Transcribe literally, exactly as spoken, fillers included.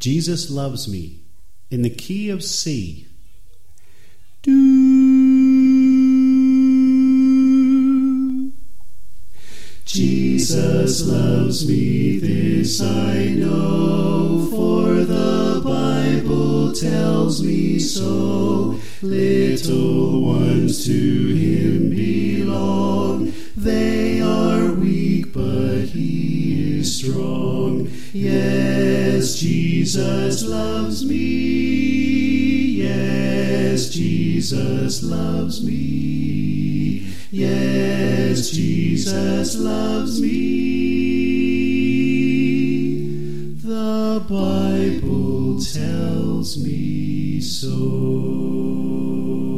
Jesus Loves Me, in the key of C. Do. Jesus loves me, this I know, for the Bible tells me so. Little ones to him belong, they are weak, but he is strong. Yes, Jesus loves me. Yes, Jesus loves me. Yes, Jesus loves me. The Bible tells me so.